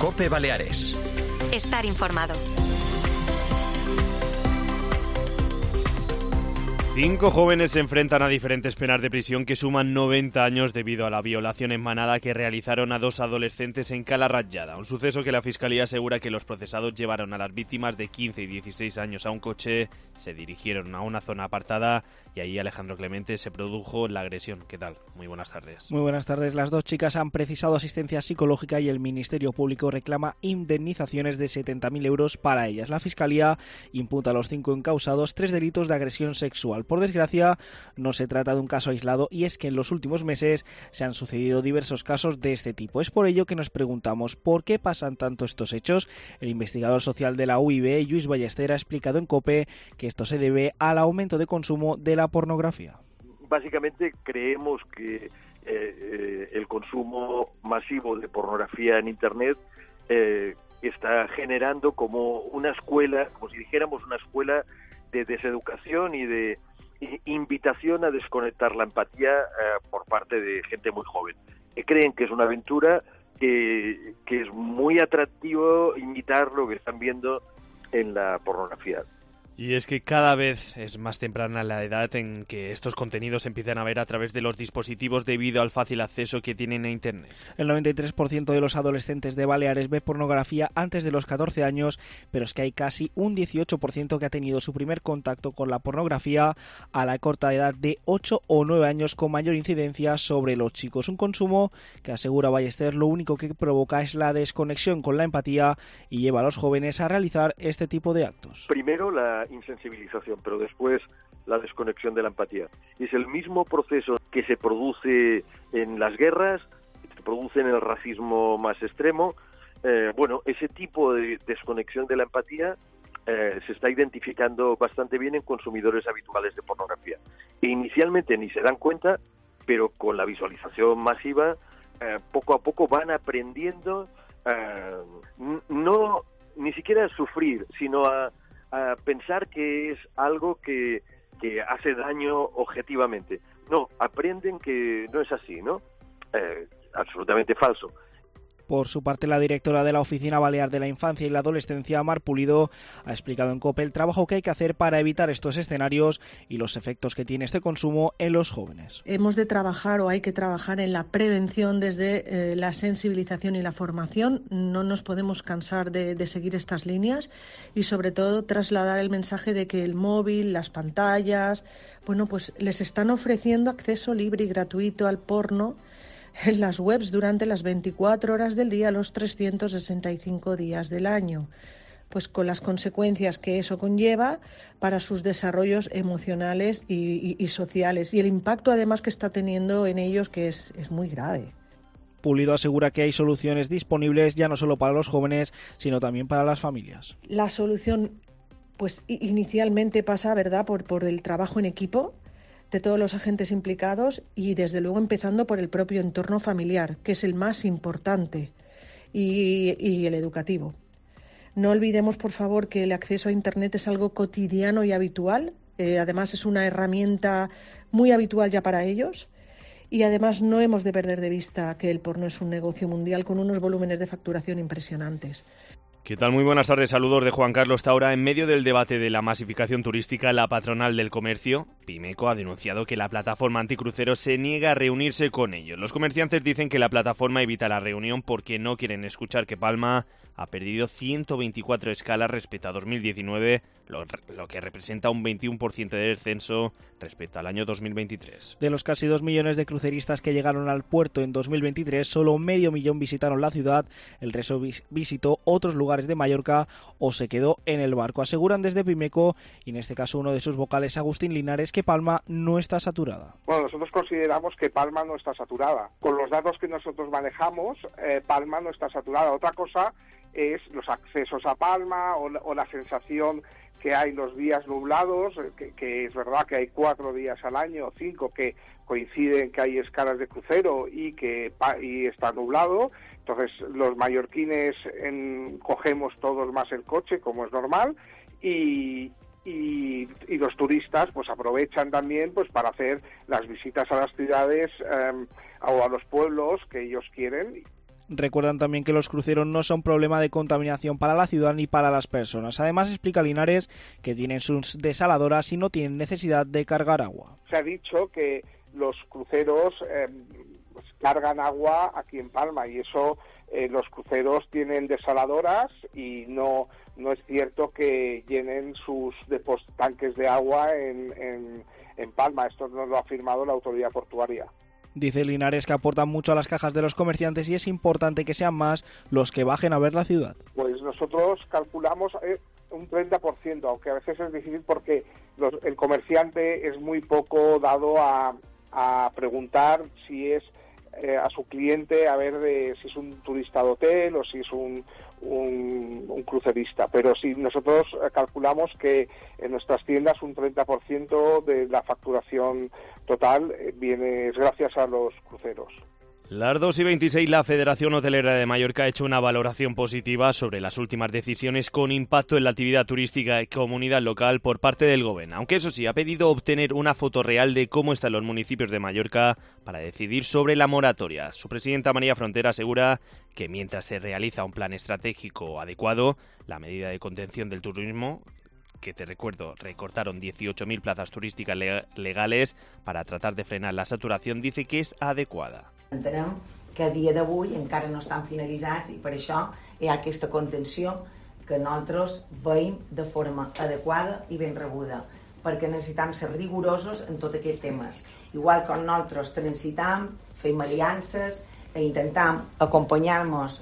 COPE Baleares. Estar informado. 5 jóvenes se enfrentan a diferentes penas de prisión que suman 90 años debido a la violación en manada que realizaron a 2 adolescentes en Cala Ratllada. Un suceso que la Fiscalía asegura que los procesados llevaron a las víctimas de 15 y 16 años a un coche, se dirigieron a una zona apartada y ahí, Alejandro Clemente, se produjo la agresión. ¿Qué tal? Muy buenas tardes. Muy buenas tardes. Las 2 chicas han precisado asistencia psicológica y el Ministerio Público reclama indemnizaciones de 70.000 euros para ellas. La Fiscalía imputa a los 5 encausados 3 delitos de agresión sexual. Por desgracia, no se trata de un caso aislado y es que en los últimos meses se han sucedido diversos casos de este tipo. Es por ello que nos preguntamos por qué pasan tanto estos hechos. El investigador social de la UIB, Lluís Ballester, ha explicado en COPE que esto se debe al aumento de consumo de la pornografía. Básicamente creemos que el consumo masivo de pornografía en Internet está generando como una escuela, como si dijéramos una escuela de deseducación y de invitación a desconectar la empatía por parte de gente muy joven, que creen que es una aventura, que es muy atractivo imitar lo que están viendo en la pornografía. Y es que cada vez es más temprana la edad en que estos contenidos se empiezan a ver a través de los dispositivos debido al fácil acceso que tienen a Internet. El 93% de los adolescentes de Baleares ve pornografía antes de los 14 años, pero es que hay casi un 18% que ha tenido su primer contacto con la pornografía a la corta edad de 8 o 9 años, con mayor incidencia sobre los chicos. Un consumo que, asegura Ballester, lo único que provoca es la desconexión con la empatía y lleva a los jóvenes a realizar este tipo de actos. Primero la insensibilización, pero después la desconexión de la empatía. Y es el mismo proceso que se produce en las guerras, que se produce en el racismo más extremo. Ese tipo de desconexión de la empatía se está identificando bastante bien en consumidores habituales de pornografía. E inicialmente ni se dan cuenta, pero con la visualización masiva, poco a poco van aprendiendo no ni siquiera a sufrir, sino a pensar que es algo que hace daño objetivamente. No, aprenden que no es así, ¿no? Absolutamente falso. Por su parte, la directora de la Oficina Balear de la Infancia y la Adolescencia, Mar Pulido, ha explicado en COPE el trabajo que hay que hacer para evitar estos escenarios y los efectos que tiene este consumo en los jóvenes. Hemos de trabajar o hay que trabajar en la prevención desde la sensibilización y la formación. No nos podemos cansar de seguir estas líneas y, sobre todo, trasladar el mensaje de que el móvil, las pantallas, pues les están ofreciendo acceso libre y gratuito al porno en las webs durante las 24 horas del día, los 365 días del año, pues con las consecuencias que eso conlleva para sus desarrollos emocionales y sociales, y el impacto además que está teniendo en ellos, que es muy grave. Pulido asegura que hay soluciones disponibles ya no solo para los jóvenes, sino también para las familias. La solución, pues inicialmente pasa, ¿verdad?, por el trabajo en equipo de todos los agentes implicados y, desde luego, empezando por el propio entorno familiar, que es el más importante, y el educativo. No olvidemos, por favor, que el acceso a Internet es algo cotidiano y habitual. Además, es una herramienta muy habitual ya para ellos. Y además no hemos de perder de vista que el porno es un negocio mundial con unos volúmenes de facturación impresionantes. ¿Qué tal? Muy buenas tardes, saludos de Juan Carlos Taura. En medio del debate de la masificación turística, la patronal del comercio, Pimeco, ha denunciado que la plataforma anticruceros se niega a reunirse con ellos. Los comerciantes dicen que la plataforma evita la reunión porque no quieren escuchar que Palma ha perdido 124 escalas respecto a 2019, lo que representa un 21% de descenso respecto al año 2023. De los casi 2 millones de cruceristas que llegaron al puerto en 2023, solo 500.000 visitaron la ciudad, el resto visitó otros lugares de Mallorca o se quedó en el barco. Aseguran desde Pimeco, y en este caso uno de sus vocales, Agustín Linares, que Palma no está saturada. Bueno, nosotros consideramos que Palma no está saturada. Con los datos que nosotros manejamos, Palma no está saturada. Otra cosa es los accesos a Palma o la sensación que hay los días nublados, que es verdad que hay 4 días al año, 5 que coinciden que hay escalas de crucero y está nublado. Entonces los mallorquines cogemos todos más el coche, como es normal, y los turistas pues aprovechan también pues para hacer las visitas a las ciudades o a los pueblos que ellos quieren. Recuerdan también que los cruceros no son problema de contaminación para la ciudad ni para las personas. Además, explica Linares que tienen sus desaladoras y no tienen necesidad de cargar agua. Se ha dicho que los cruceros cargan agua aquí en Palma y eso los cruceros tienen desaladoras y no es cierto que llenen sus tanques de agua en Palma. Esto nos lo ha afirmado la autoridad portuaria. Dice Linares que aportan mucho a las cajas de los comerciantes y es importante que sean más los que bajen a ver la ciudad. Pues nosotros calculamos un 30%, aunque a veces es difícil porque el comerciante es muy poco dado a preguntar si es a su cliente, a ver si es un turista de hotel o si es un crucerista. Pero si nosotros calculamos que en nuestras tiendas un 30% de la facturación total viene gracias a los cruceros. Las 2:26, la Federación Hotelera de Mallorca ha hecho una valoración positiva sobre las últimas decisiones con impacto en la actividad turística y comunidad local por parte del Gobierno, aunque eso sí, ha pedido obtener una foto real de cómo están los municipios de Mallorca para decidir sobre la moratoria. Su presidenta María Frontera asegura que mientras se realiza un plan estratégico adecuado, la medida de contención del turismo, que te recuerdo, recortaron 18.000 plazas turísticas legales para tratar de frenar la saturación, dice que es adecuada. Entenem que a dia d'avui encara no estan finalitzats i per això hi ha aquesta contenció que nosaltres veiem de forma adequada i ben rebuda, perquè necessitam ser rigorosos en tot aquests temes. Igual que nosaltres transitam, fem aliances e intentam acompanyar-nos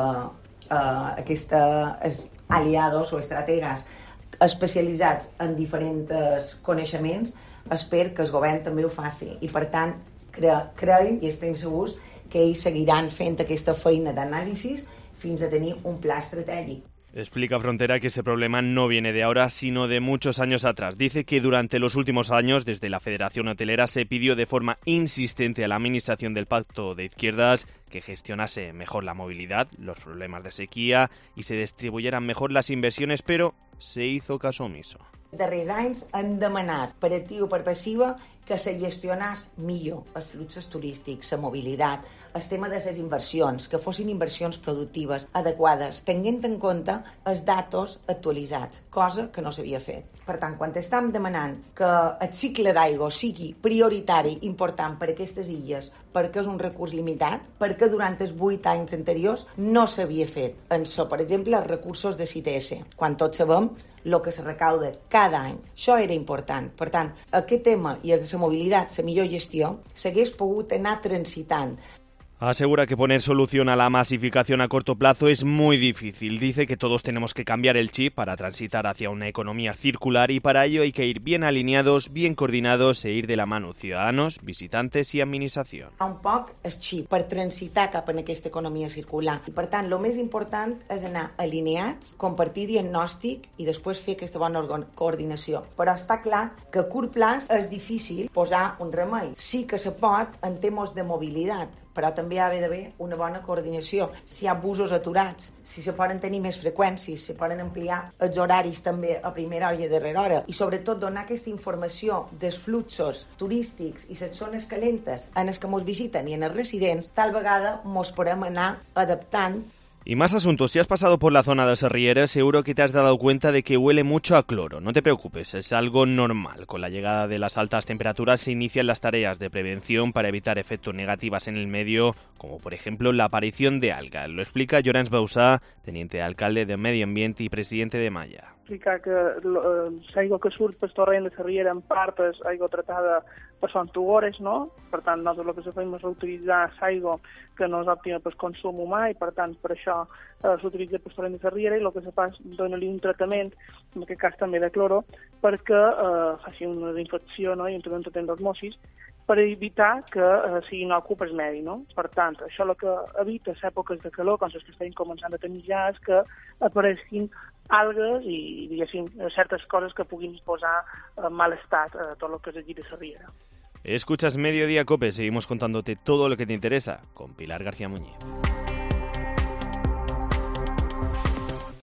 d'aquestes aliados o estrategues especialitzats en diferents coneixements, espero que el govern també ho faci i per tant creiem i estem segurs que ells seguiran fent aquesta feina d'anàlisi fins a tenir un pla estratègic. Explica Frontera que este problema no viene de ahora, sino de muchos años atrás. Dice que durante los últimos años, desde la Federación Hotelera, se pidió de forma insistente a la Administración del Pacto de Izquierdas que gestionase mejor la movilidad, los problemas de sequía y se distribuyeran mejor las inversiones, pero se hizo caso omiso. Els darrers anys han demanat per activa o per passiva que se gestionés millor els fluxos turístics, la mobilitat, el tema de les inversions, que fossin inversions productives, adequades, tenint en compte els datos actualitzats, cosa que no s'havia fet. Per tant, quan estem demanant que el cicle d'aigua sigui prioritari, important per a aquestes illes, perquè és un recurs limitat, perquè durant els 8 anys anteriors no s'havia fet. Per exemple, els recursos de CITES, quan tots sabem el que se recauda cada any. Això era important. Per tant, aquest tema i el de la mobilitat, la millor gestió, s'hagués pogut anar transitant. Asegura que poner solución a la masificación a corto plazo es muy difícil. Dice que todos tenemos que cambiar el chip para transitar hacia una economía circular y para ello hay que ir bien alineados, bien coordinados e ir de la mano ciudadanos, visitantes i administració. Un poc el xip per transitar cap en aquesta economia circular. I per tant, el més important és anar alineats, compartir diagnòstic i després fer aquesta bona coordinació. Però està clar que a curt plaç és difícil posar un remei. Sí que se pot en temes de mobilitat, però també hi ha d'haver una bona coordinació. Si hi ha busos aturats, si se poden tenir més freqüències, si poden ampliar els horaris també a primera hora i a darrera hora, i sobretot donar aquesta informació dels fluxos turístics i les zones calentes en les que ens visiten i en els residents, tal vegada ens podem anar adaptant. Y más asuntos. Si has pasado por la zona de Serriera, seguro que te has dado cuenta de que huele mucho a cloro. No te preocupes, es algo normal. Con la llegada de las altas temperaturas se inician las tareas de prevención para evitar efectos negativos en el medio, como por ejemplo la aparición de algas. Lo explica Llorenç Bausà, teniente de alcalde de Medio Ambiente y presidente de Malla. Explicar que l'aigua que surt pel torrent de Serriera en part és aigua tratada per centugores, no? Per tant, nosaltres el que fem és reutilitzar l'aigua que no és òptima pel consum humà i per tant per això s'utilitza pel torrent de Serriera i el que se fa és donar-li un tractament, en aquest cas també de cloro, perquè faci una desinfecció, no? I un tractament d'osmosis per evitar que sigui inòcul pel medi, no? Per tant, això el que evita les èpoques de calor, com les que estem començant a tenir ja, és que apareixin algues i, diguéssim, certes coses que puguin posar en mal estat tot el que és allí de Serriera. Escuchas Mediodía Cope, seguimos contándote todo lo que te interesa con Pilar García Muñiz.